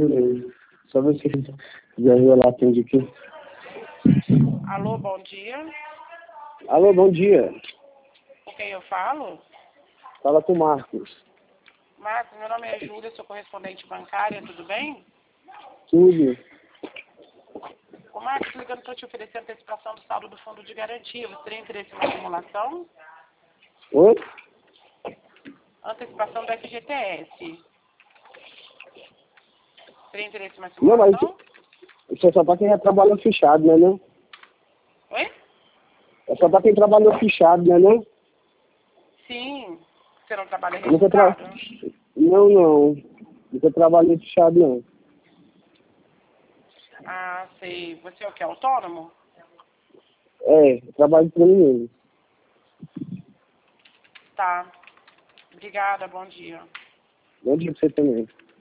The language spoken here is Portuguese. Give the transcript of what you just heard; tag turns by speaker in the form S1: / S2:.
S1: Beleza. Só você quiser revelar, atende aqui.
S2: Alô, bom dia.
S1: Alô, bom dia.
S2: Com quem eu falo?
S1: Fala com o Marcos.
S2: Marcos, meu nome é Júlia, sou correspondente bancária, tudo bem?
S1: Tudo.
S2: O Marcos ligando para te oferecer antecipação do saldo do fundo de garantia. Você teria interesse na simulação?
S1: Oi?
S2: Antecipação do FGTS. Teria interesse na
S1: Não, mas
S2: simulação?
S1: isso é só pra quem já trabalhou fechado, né, não?
S2: Oi?
S1: É só pra quem trabalhou fechado, né, não?
S2: Sim. Você não trabalha
S1: Nunca tra...
S2: registrado?
S1: Não. Nunca trabalhei fechado, não.
S2: Ah, sei. Você é o que? Autônomo?
S1: É, eu trabalho pra mim mesmo.
S2: Tá. Obrigada, bom dia.
S1: Bom dia pra você também.